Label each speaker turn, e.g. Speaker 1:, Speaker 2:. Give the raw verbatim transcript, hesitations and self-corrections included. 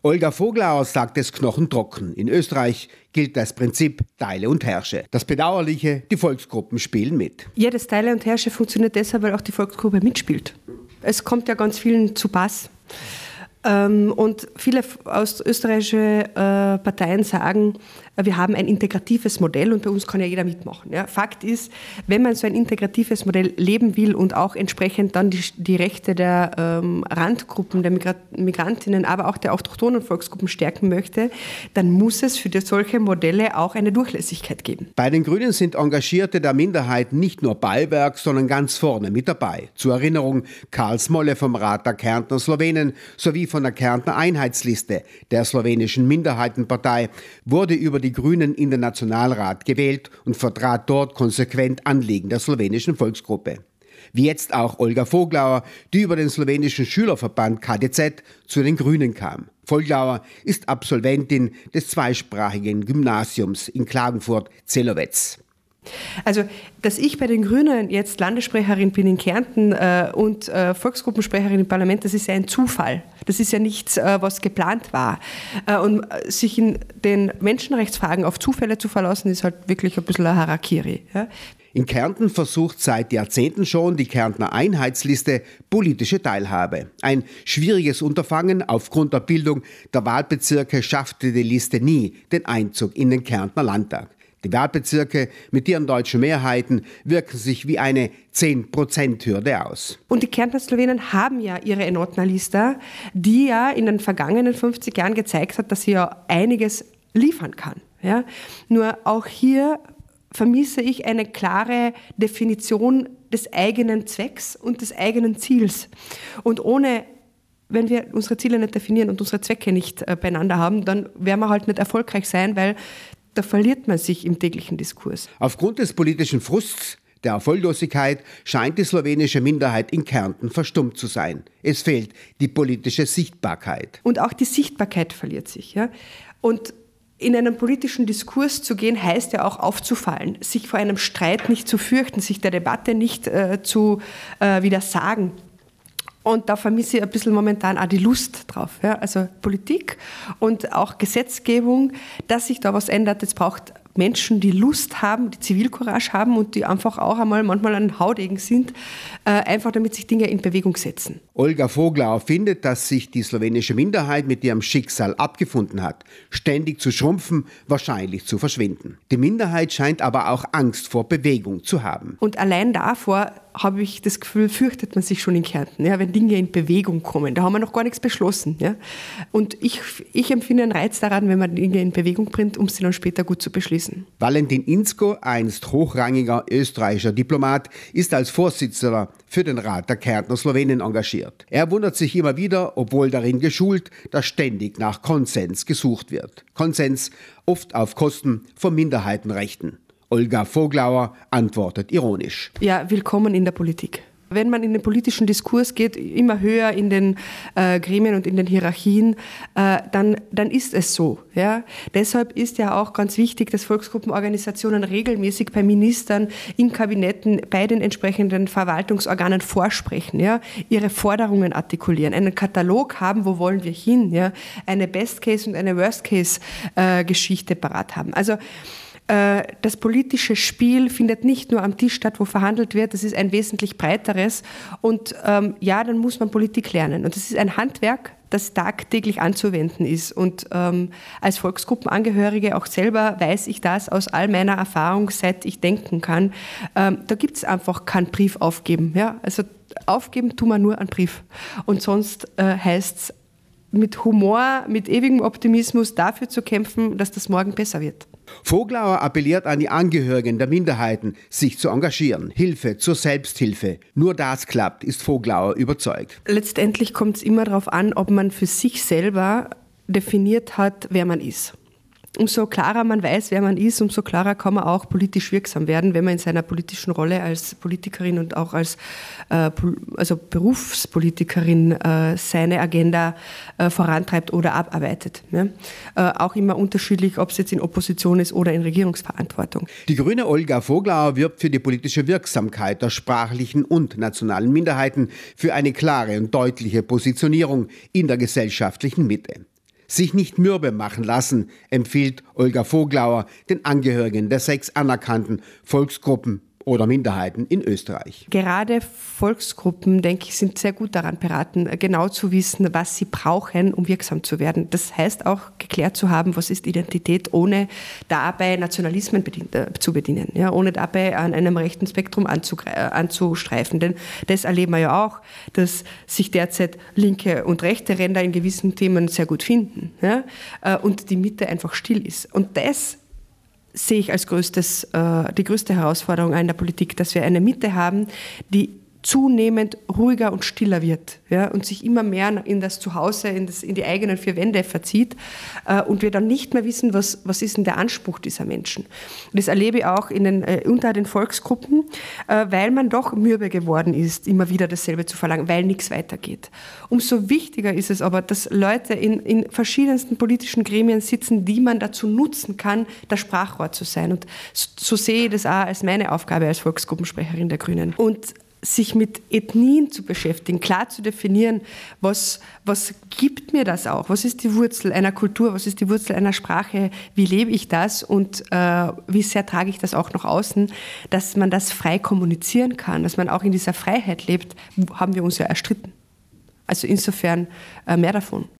Speaker 1: Olga Voglauer sagt es knochentrocken. In Österreich gilt das Prinzip Teile und Herrsche. Das Bedauerliche, die Volksgruppen spielen mit.
Speaker 2: Ja, das Teile und Herrsche funktioniert deshalb, weil auch die Volksgruppe mitspielt. Es kommt ja ganz vielen zu Pass. Und viele aus österreichischen Parteien sagen, wir haben ein integratives Modell und bei uns kann ja jeder mitmachen. Ja, Fakt ist, wenn man so ein integratives Modell leben will und auch entsprechend dann die, die Rechte der ähm, Randgruppen, der Migra- Migrantinnen, aber auch der autochthonen Volksgruppen stärken möchte, dann muss es für solche Modelle auch eine Durchlässigkeit geben.
Speaker 1: Bei den Grünen sind Engagierte der Minderheit nicht nur Beiwerk, sondern ganz vorne mit dabei. Zur Erinnerung Karl Smolle vom Rat der Kärntner Slowenen sowie von der Kärntner Einheitsliste der slowenischen Minderheitenpartei wurde über die Grünen in den Nationalrat gewählt und vertrat dort konsequent Anliegen der slowenischen Volksgruppe. Wie jetzt auch Olga Voglauer, die über den slowenischen Schülerverband K D Z zu den Grünen kam. Voglauer ist Absolventin des zweisprachigen Gymnasiums in Klagenfurt-Zelowetz.
Speaker 2: Also, dass ich bei den Grünen jetzt Landessprecherin bin in Kärnten äh, und äh, Volksgruppensprecherin im Parlament, das ist ja ein Zufall. Das ist ja nichts, äh, was geplant war. Äh, und sich in den Menschenrechtsfragen auf Zufälle zu verlassen, ist halt wirklich ein bisschen ein Harakiri. Ja?
Speaker 1: In Kärnten versucht seit Jahrzehnten schon die Kärntner Einheitsliste politische Teilhabe. Ein schwieriges Unterfangen. Aufgrund der Bildung der Wahlbezirke schaffte die Liste nie den Einzug in den Kärntner Landtag. Die Wahlbezirke mit ihren deutschen Mehrheiten wirken sich wie eine zehn Prozent Hürde aus.
Speaker 2: Und die Kärntner Slowenen haben ja ihre Enotna-Liste, die ja in den vergangenen fünfzig Jahren gezeigt hat, dass sie ja einiges liefern kann. Ja? Nur auch hier vermisse ich eine klare Definition des eigenen Zwecks und des eigenen Ziels. Und ohne wenn wir unsere Ziele nicht definieren und unsere Zwecke nicht äh, beieinander haben, dann werden wir halt nicht erfolgreich sein, weil da verliert man sich im täglichen Diskurs.
Speaker 1: Aufgrund des politischen Frusts, der Erfolglosigkeit, scheint die slowenische Minderheit in Kärnten verstummt zu sein. Es fehlt die politische Sichtbarkeit.
Speaker 2: Und auch die Sichtbarkeit verliert sich. Ja? Und in einen politischen Diskurs zu gehen, heißt ja auch aufzufallen, sich vor einem Streit nicht zu fürchten, sich der Debatte nicht äh, zu äh, widersagen. Und da vermisse ich ein bisschen momentan auch die Lust drauf. Ja? Also Politik und auch Gesetzgebung, dass sich da was ändert. Es braucht Menschen, die Lust haben, die Zivilcourage haben und die einfach auch einmal manchmal ein Haudegen sind, äh, einfach damit sich Dinge in Bewegung setzen.
Speaker 1: Olga Voglauer findet, dass sich die slowenische Minderheit mit ihrem Schicksal abgefunden hat. Ständig zu schrumpfen, wahrscheinlich zu verschwinden. Die Minderheit scheint aber auch Angst vor Bewegung zu haben.
Speaker 2: Und allein davor habe ich das Gefühl, fürchtet man sich schon in Kärnten, ja, wenn Dinge in Bewegung kommen. Da haben wir noch gar nichts beschlossen. Ja. Und ich, ich empfinde einen Reiz daran, wenn man Dinge in Bewegung bringt, um sie dann später gut zu beschließen.
Speaker 1: Valentin Inzko, einst hochrangiger österreichischer Diplomat, ist als Vorsitzender für den Rat der Kärntner Slowenen engagiert. Er wundert sich immer wieder, obwohl darin geschult, dass ständig nach Konsens gesucht wird. Konsens oft auf Kosten von Minderheitenrechten. Olga Voglauer antwortet ironisch.
Speaker 2: Ja, willkommen in der Politik. Wenn man in den politischen Diskurs geht, immer höher in den äh, Gremien und in den Hierarchien, äh, dann, dann ist es so. Ja? Deshalb ist ja auch ganz wichtig, dass Volksgruppenorganisationen regelmäßig bei Ministern, in Kabinetten, bei den entsprechenden Verwaltungsorganen vorsprechen, ja? Ihre Forderungen artikulieren, einen Katalog haben, wo wollen wir hin, ja? Eine Best-Case- und eine Worst-Case-Geschichte parat haben. Also das politische Spiel findet nicht nur am Tisch statt, wo verhandelt wird, das ist ein wesentlich breiteres. Und ähm, ja, dann muss man Politik lernen. Und das ist ein Handwerk, das tagtäglich anzuwenden ist. Und ähm, als Volksgruppenangehörige auch selber weiß ich das aus all meiner Erfahrung, seit ich denken kann. Ähm, da gibt es einfach keinen Brief aufgeben. Ja? Also aufgeben tun wir nur einen Brief. Und sonst äh, heißt es, mit Humor, mit ewigem Optimismus dafür zu kämpfen, dass das morgen besser wird.
Speaker 1: Voglauer appelliert an die Angehörigen der Minderheiten, sich zu engagieren. Hilfe zur Selbsthilfe. Nur das klappt, ist Voglauer überzeugt.
Speaker 2: Letztendlich kommt es immer darauf an, ob man für sich selber definiert hat, wer man ist. Umso klarer man weiß, wer man ist, umso klarer kann man auch politisch wirksam werden, wenn man in seiner politischen Rolle als Politikerin und auch als äh, also Berufspolitikerin äh, seine Agenda äh, vorantreibt oder abarbeitet. Ja? Äh, auch immer unterschiedlich, ob es jetzt in Opposition ist oder in Regierungsverantwortung.
Speaker 1: Die grüne Olga Voglauer wirbt für die politische Wirksamkeit der sprachlichen und nationalen Minderheiten, für eine klare und deutliche Positionierung in der gesellschaftlichen Mitte. Sich nicht mürbe machen lassen, empfiehlt Olga Voglauer den Angehörigen der sechs anerkannten Volksgruppen oder Minderheiten in Österreich.
Speaker 2: Gerade Volksgruppen, denke ich, sind sehr gut daran beraten, genau zu wissen, was sie brauchen, um wirksam zu werden. Das heißt auch, geklärt zu haben, was ist Identität, ohne dabei Nationalismen bedient, äh, zu bedienen, ja, ohne dabei an einem rechten Spektrum anzustreifen. Denn das erleben wir ja auch, dass sich derzeit linke und rechte Ränder in gewissen Themen sehr gut finden, ja, äh, und die Mitte einfach still ist. Und das sehe ich als größtes, äh, die größte Herausforderung in der Politik, dass wir eine Mitte haben, die zunehmend ruhiger und stiller wird, ja, und sich immer mehr in das Zuhause, in, das, in die eigenen vier Wände verzieht, äh, und wir dann nicht mehr wissen, was, was ist denn der Anspruch dieser Menschen. Und das erlebe ich auch in den, äh, unter den Volksgruppen, äh, weil man doch mürbe geworden ist, immer wieder dasselbe zu verlangen, weil nichts weitergeht. Umso wichtiger ist es aber, dass Leute in, in verschiedensten politischen Gremien sitzen, die man dazu nutzen kann, das Sprachrohr zu sein. Und so, so sehe ich das auch als meine Aufgabe als Volksgruppensprecherin der Grünen. Und sich mit Ethnien zu beschäftigen, klar zu definieren, was, was gibt mir das auch? Was ist die Wurzel einer Kultur? Was ist die Wurzel einer Sprache? Wie lebe ich das? Und äh, wie sehr trage ich das auch nach außen? Dass man das frei kommunizieren kann, dass man auch in dieser Freiheit lebt, haben wir uns ja erstritten. Also insofern äh, mehr davon.